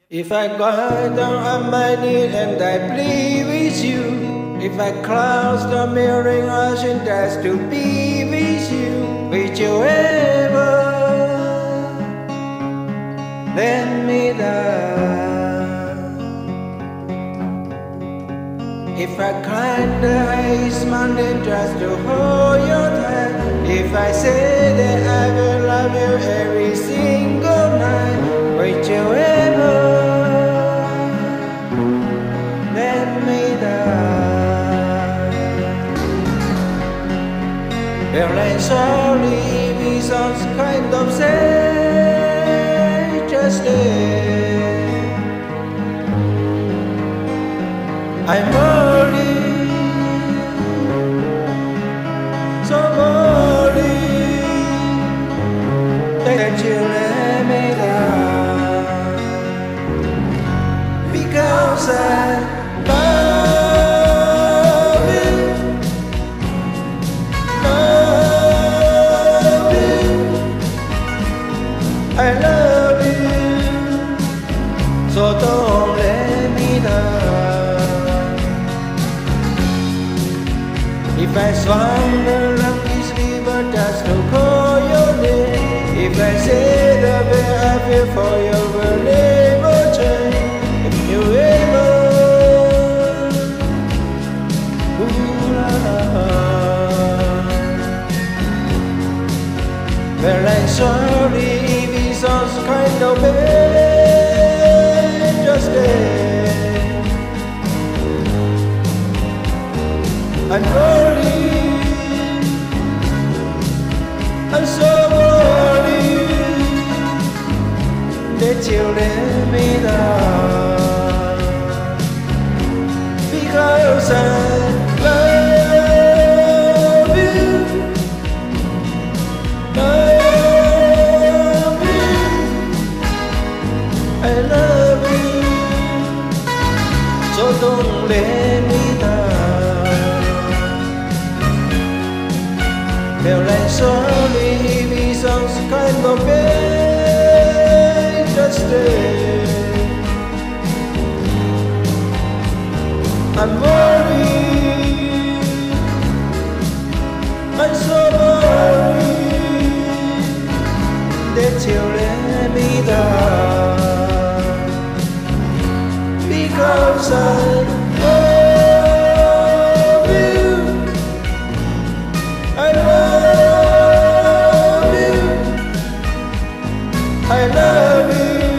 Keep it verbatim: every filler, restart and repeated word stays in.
If I go down on my knee and I plead with you, if I cross the mirroring ocean just to be with you, would you ever let me down? If I climb the highest mountain just to hold your hand, if I say that I will love you every single night, would you ever let me down? Well, I'm sorry if it sounds kind of sad, just stay. I'm worried, so worried that you let me down, because I love you, love you, I love you, so don't let me down. If I swam the longest river just to call your name, if I say the way I feel for you will never change, if you ever, ooh la la. Well, I'm sorry if it sounds kind of bad, just stay. I'm worried, I'm so worried that you let me down, because I love you, love you, I love you, so don't let me down. Well, I'm sorry if it sounds kind of bad, just stay. I'm worried, I'm so worried that you let me down, because I love you, I love you, I love you.